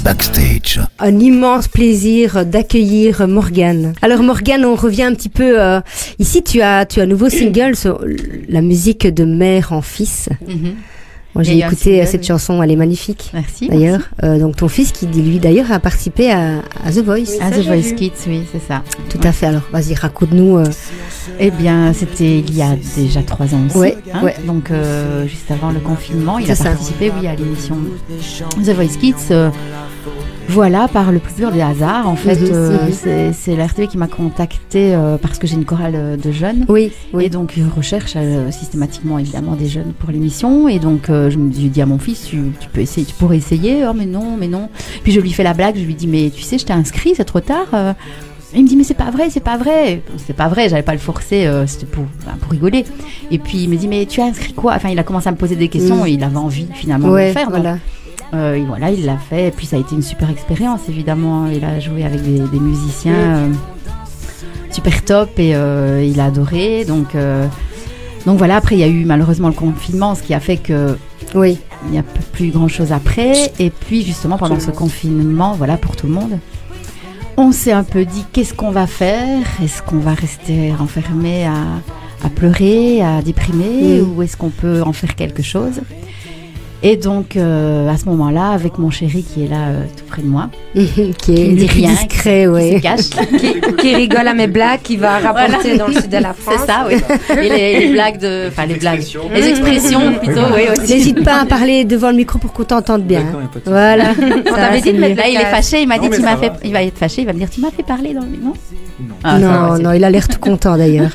Backstage. Un immense plaisir d'accueillir Morgane. Alors Morgane, on revient un petit peu. Ici, tu as un nouveau single sur la musique de mère en fils. Moi, j'ai écouté cette chanson, elle est magnifique. Merci. D'ailleurs, donc ton fils qui lui d'ailleurs a participé à The Voice. Oui, à The Voice Kids, oui, c'est ça. Tout à fait. Alors, vas-y, raconte-nous. Eh bien, c'était il y a déjà 3 ans aussi. Ouais. Donc, juste avant le confinement, il a participé, à l'émission The Voice Kids. Voilà, par le plus pur des hasards. En fait, c'est la RTV qui m'a contactée parce que j'ai une chorale de jeunes. Oui. Et donc, je recherche systématiquement, évidemment, des jeunes pour l'émission. Et donc, je me dis à mon fils, tu peux essayer, tu pourrais essayer. Oh, mais non. Puis, je lui fais la blague. Je lui dis, mais tu sais, je t'ai inscrit, c'est trop tard. Il me dit, mais c'est pas vrai. C'est pas vrai, j'allais pas le forcer, c'était pour rigoler. Et puis, il me dit, mais tu as inscrit quoi? Enfin, il a commencé à me poser des questions et il avait envie, finalement, de le faire. Voilà. Donc, et voilà, il l'a fait. Et puis ça a été une super expérience, évidemment. Il a joué avec des musiciens super top et il a adoré. Donc voilà, après il y a eu malheureusement le confinement, ce qui a fait que il n'y a plus grand chose après. Et puis justement pendant ce confinement, voilà, pour tout le monde, on s'est un peu dit qu'est-ce qu'on va faire? Est-ce qu'on va rester enfermé à pleurer, à déprimer, ou est-ce qu'on peut en faire quelque chose? Et donc, à ce moment-là, avec mon chéri qui est là tout près de moi, qui est le plus discret, qui se cache, qui rigole à mes blagues, qui va rapporter dans le sud de la France. C'est ça, oui. Et les blagues les expressions plutôt, oui aussi. N'hésite pas à parler devant le micro pour qu'on t'entende bien. Voilà. On t'avait dit de mettre là, il est fâché, il m'a dit, il va être fâché, il va me dire, tu m'as fait parler dans le micro. Non, il a l'air tout content d'ailleurs.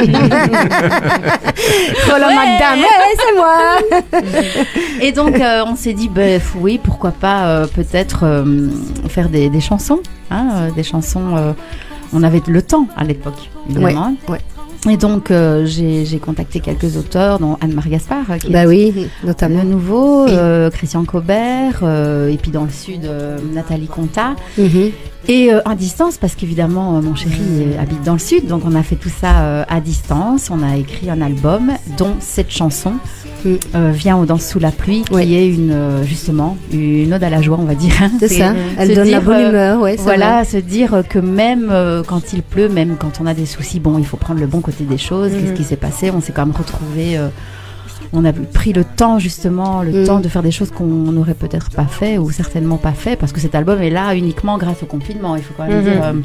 Voilà, madame, c'est moi. Et donc, on s'est dit, oui, pourquoi pas peut-être faire des chansons. Des chansons, on avait le temps à l'époque, évidemment. Ouais. Et donc, j'ai contacté quelques auteurs, dont Anne-Marie Gaspard, qui est notamment le nouveau, Christian Cobert, et puis dans le sud, Nathalie Conta. Et à distance, parce qu'évidemment, mon chéri habite dans le sud, donc on a fait tout ça à distance. On a écrit un album, dont cette chanson, Viens, on danse sous la pluie, qui est justement une ode à la joie, on va dire. C'est ça, elle donne la bonne humeur. Voilà, se dire que même quand il pleut, même quand on a des soucis, il faut prendre le bon côté des choses. Qu'est-ce qui s'est passé? On s'est quand même retrouvés... on a pris le temps, justement, temps de faire des choses qu'on n'aurait peut-être pas fait ou certainement pas fait, parce que cet album est là uniquement grâce au confinement, il faut quand même dire.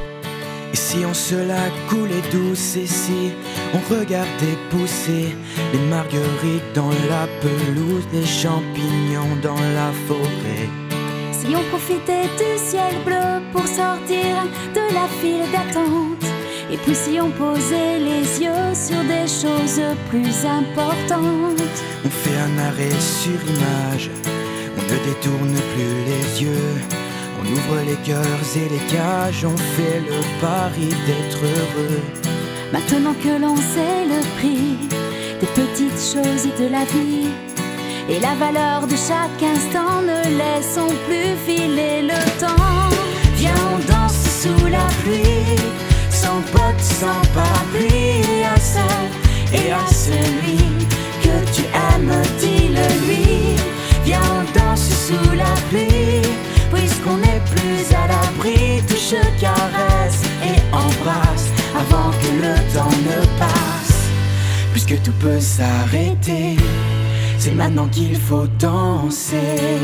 Et si on se la coulait douce, et si on regardait pousser les marguerites dans la pelouse, les champignons dans la forêt. Si on profitait du ciel bleu pour sortir de la file d'attente. Et puis si on posait les yeux sur des choses plus importantes. On fait un arrêt sur image, on ne détourne plus les yeux. On ouvre les cœurs et les cages, on fait le pari d'être heureux. Maintenant que l'on sait le prix des petites choses de la vie et la valeur de chaque instant, ne laissons plus filer le temps. Viens, on danse sous la pluie, sans potes, sans parapluie, et à celle et à celui que tu aimes, dis-le lui. Viens, on danse sous la pluie, puisqu'on n'est plus à l'abri. Touche, caresse et embrasse avant que le temps ne passe. Puisque tout peut s'arrêter, c'est maintenant qu'il faut danser.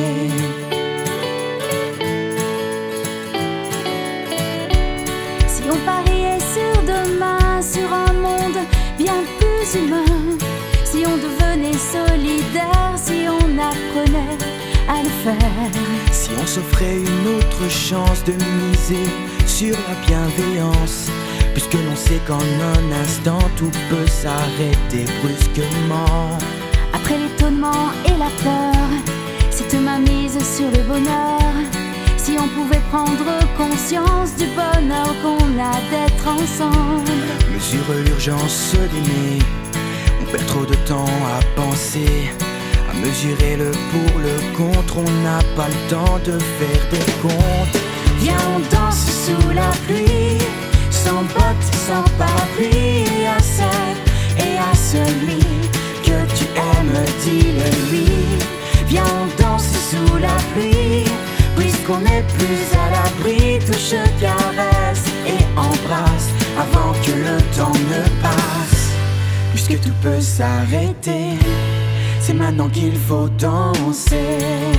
Si on pariait sur demain, sur un monde bien plus humain, si on devenait solidaire, si on apprenait à le faire, si on s'offrait une autre chance de miser sur la bienveillance, puisque l'on sait qu'en un instant tout peut s'arrêter brusquement. Après l'étonnement et la peur, cette mainmise sur le bonheur, si on pouvait prendre conscience du bonheur qu'on a d'être ensemble. Mesure l'urgence d'aimer, on perd trop de temps à penser, à mesurer le pour, le contre, on n'a pas le temps de faire des comptes. Viens, on danse sous la pluie, sans bottes, sans parapluie, et à celle et à celui que tu aimes, dis-le lui. Viens, on danse sous la pluie, puisque puisqu'on n'est plus à l'abri. Touche, caresse et embrasse avant que le temps ne passe. Puisque tout peut s'arrêter, c'est maintenant qu'il faut danser.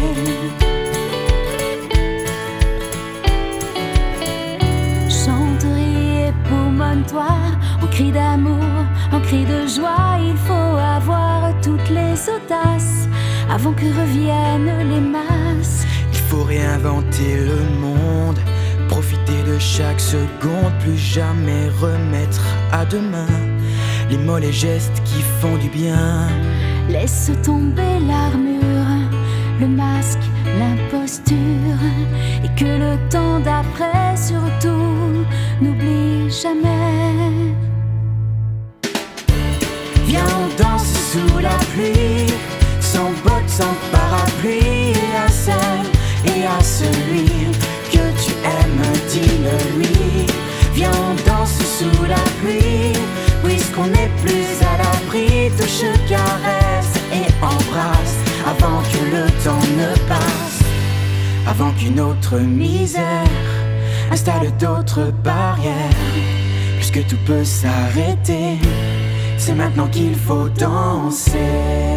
Chante, ris, époumonne-toi, en cri d'amour, en cri de joie. Il faut avoir toutes les audaces avant que reviennent les masses. Il faut réinventer le monde, profiter de chaque seconde, plus jamais remettre à demain les mots, les gestes qui font du bien. Laisse tomber l'armure, le masque, l'imposture, et que le temps d'après surtout n'oublie jamais. Viens, on danse sous la pluie, sans bottes, sans parapluie, et à celle et à celui que tu aimes, dis-le-lui. Viens, on danse sous la pluie, puisqu'on n'est plus à l'abri. Touche, caresse et embrasse avant que le temps ne passe, avant qu'une autre misère installe d'autres barrières. Puisque tout peut s'arrêter, c'est maintenant qu'il faut danser.